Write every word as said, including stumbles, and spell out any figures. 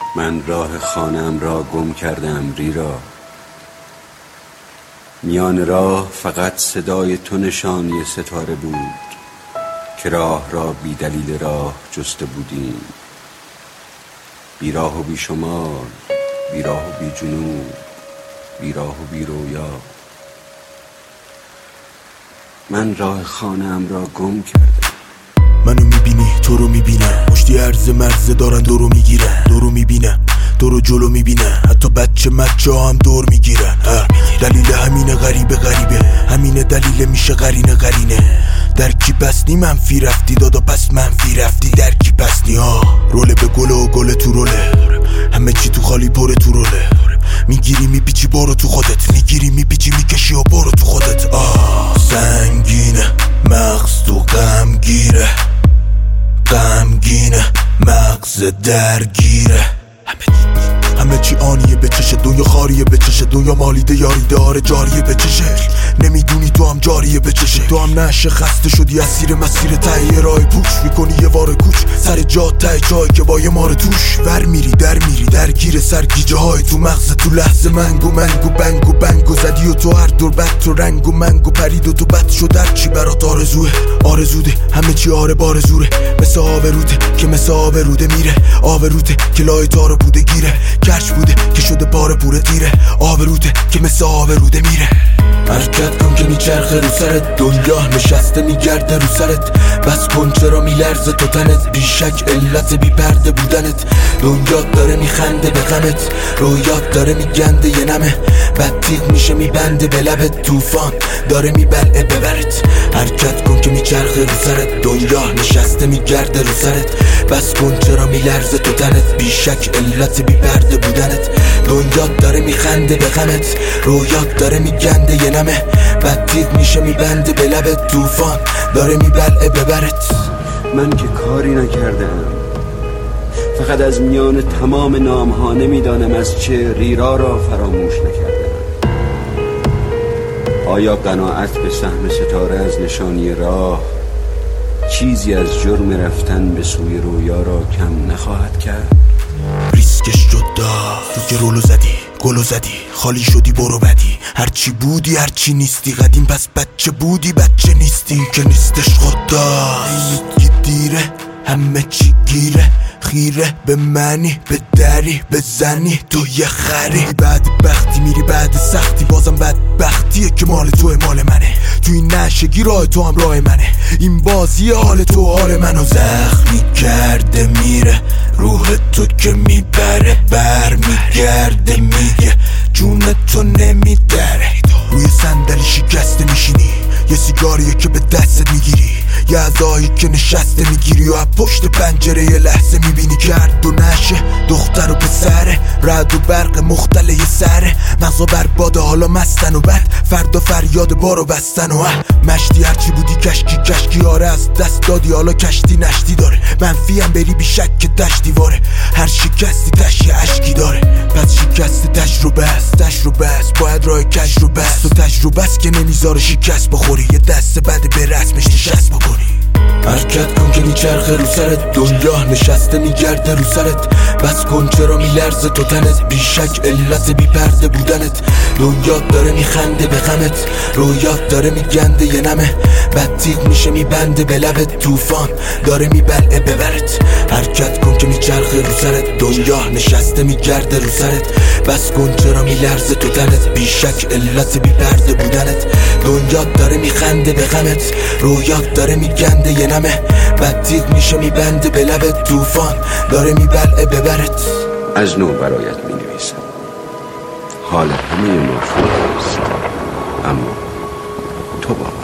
من راه خانه‌ام را گم کردم ریرا. میان راه فقط صدای تو نشانی ستاره بود که راه را بی دلیل راه جسته بودیم. بی راه و بی شمال، بی راه و بی جنوب، بی راه و بی رویا. من راه خانه‌ام را گم کردم. منو میبینی تو رو میبینم، مشتی عرض مرز دارن دورو میگیرن. دورو میبینم دورو جلو میبینم، حتی بچه مچه هم دور میگیرن. دلیل همینه غریبه غریبه، همینه دلیل میشه قرینه قرینه. در کی پسنی منفی رفتی دادا پس منفی رفتی. در کی پسنی ها روله به گله و گله تو روله، همه چی تو خالی پره تو روله. میگیری میپیچی برو تو خودت، میگیری میپیچی میکشی و برو تو خودت. آه سنگینه مغز تو غمگیره، غمگینه مغز درگیره. همه چی آنیه به چشه، دنیا خاریه به چشه، دنیا مالیده یاری داره جاریه به چشه. نمیدونی تو هم جاریه به چشه، تو هم نشه خسته شدی اسیر مسیر تهیه راه پوش. میکنی یه واره کوچ سر جا ته جایی که با یه مار توش. ور میری در میری درگیر سرگیجه های تو مغز، تو لحظه منگو منگو بنگو بنگو زدی و تو هر دور بد تو رنگ و منگو پرید و تو بد شد. هر چی برات آرزوه آرزوده، همه چی آره بارزوره. مثل آبروده که مثل آبروده میره، آبروده که لای تارو بوده گیره. کرچ بوده که شده پاره پوره تیره، آبروده که مثل آبروده میره. حرکت کن که میچرخه رو سرت، دنیا نشسته میگرده رو سرت. بس کن چرا میلرزه تو تنت، بیشک علت بی پرده بودنت. دنیا داره میخنده به غمت، رویات داره میگنده یه نمه. بد تیغ میشه میبنده به لبت، طوفان داره میبلعه ببرت. حرکت کن که میچرخه رو سرت، دنیا نشسته میگرده رو سرت. بس کن چرا میلرزه تو تنت، بیشک علت بی پرده بودنت. دنیا داره میخنده به غمت، رویات داره میگنده یه نمه. بد تیغ میشه میبنده به لبت، طوفان داره میبلعه ببرت. من که کاری نکردم، فقط از میان تمام نام ها نمیدانم از چه ریرا را فراموش نکردم. آیا قناعت به سهم ستاره از نشانی راه چیزی از جرم رفتن به سوی رویا را کم نخواهد کرد؟ ریسکش جدا، تو که رولو زدی گلو زدی، خالی شدی برو بدی. هرچی بودی هرچی نیستی، قدیم پس بچه بودی بچه نیستی. که نیستش خدا اینی دیره، همه چی گیره. خیره به منی به دری بزنی تو یه خری. بعد بختی میری بعد سختی، بازم بدبختیه که مال توه مال منه. تو این نشگی راه تو هم راه منه، این بازی حال تو حال منو زخمی کرده میره. روح تو که میبره بر میگرده میگه جون تو نمیدره. روی صندلی شکسته میشینی، یه سیگاریه که به دستت میگیری، یه عزایی که نشسته میگیری و از پشت پنجره یه لحظه میبینی که هر دو نشه دختر و پسره. رعد و برق مختله یه سره، مغزا برباده حالا مستن و بعد فردا فریاد بارو بستن. و مشتی هرچی بودی کشکی کشکی، آره از دست دادی حالا کشتی نشتی داره. منفی هم بری بی شک که تش دیواره، هر شکستی تش یه عشقی داره. پس شکست تجربه است، تجربه است باید راه کجربه است. و تجربه است که نمیذاره شکست بخوری، یه دست بعد به رسمش نشست بکنی. حرکت کن که میچرخه رو سرت، دنیا نشسته میگرده رو سرت. بس کن چرا میلرزه تو تنت، بیشک علت بی پرده بودنت. دنیا داره میخنده به غمت، رویات داره میگنده یه نمه. بد تیغ میشه میبنده به لبت، طوفان داره میبلعه ببرت. حرکت کن که میچرخه رو سرت، دنیا نشسته میگرده رو سرت. بس کن چرا میلرزه تو تنت، بیشک علت بی پرده بودنت. دنیا داره میخنده به غمت، رویات داره میگنده یه نمه. بد تیغ میشه میبنده به لبت، طوفان داره میبلعه ببرت. از نو برایت می نویسم، حال همه ما خوب است، اما تو با